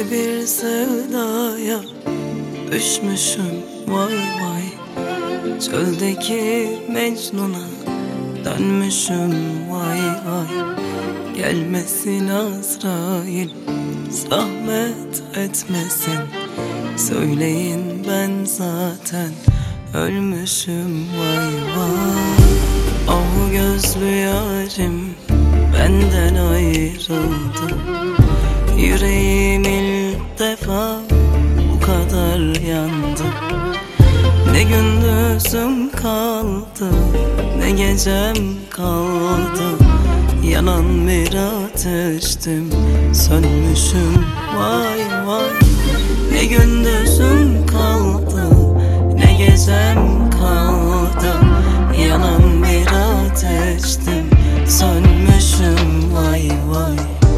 Öyle bir sevdaya düşmüşüm vay vay. Çöldeki Mecnun'a dönmüşüm vay vay. Gelmesin Azrail, zahmet etmesin. Söyleyin ben zaten ölmüşüm vay vay. Ah gözlü yarim benden ayrıldı. Yüreğim ilk defa bu kadar yandı. Ne gündüzüm kaldı, ne gecem kaldı. Yanan bir ateştim, sönmüşüm vay vay. Ne gündüzüm kaldı, ne gecem kaldı. Yanan bir ateştim, sönmüşüm vay vay.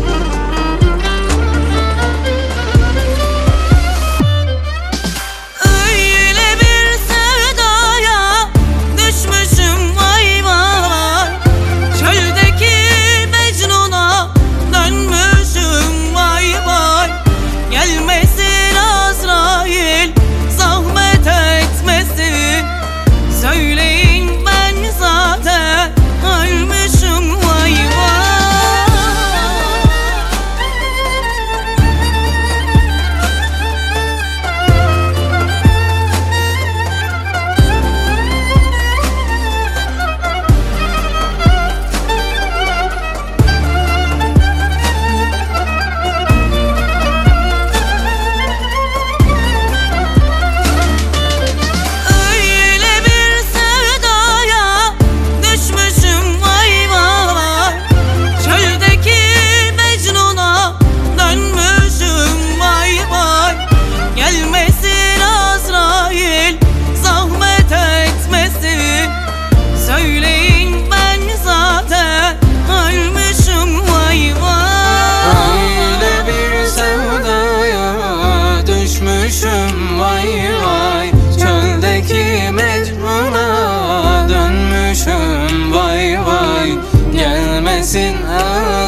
Vay vay, çöldeki Mecnun'a dönmüşüm vay vay. Gelmesin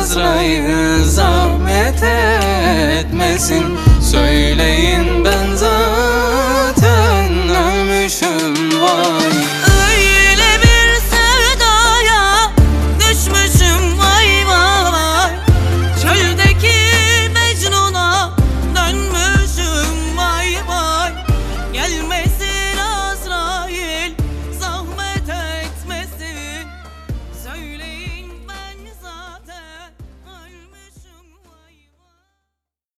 Azrail, zahmet etmesin. Söyleyin ben zaten